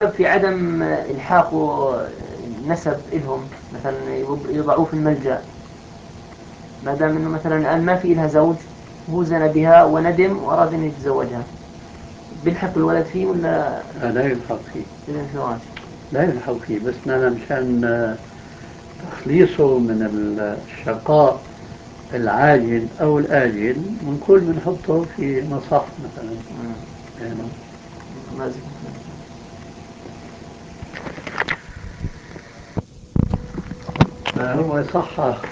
في عدم إلحاق نسب إلهم، مثلا يضعوه في الملجأ، ما دام إنه مثلا الآن ما في إلها زوج، هو زنى بها وندم وأراد أن يتزوجها، بيلحق الولد فيه ولا لا يلحق فيه. الانفراج؟ لا يلحق فيه، بس نحن مشان تخليصه من الشقاء العاجل أو الآجل بنقول بنحطه في مصح مثلا. يعني لازم. فهو صحح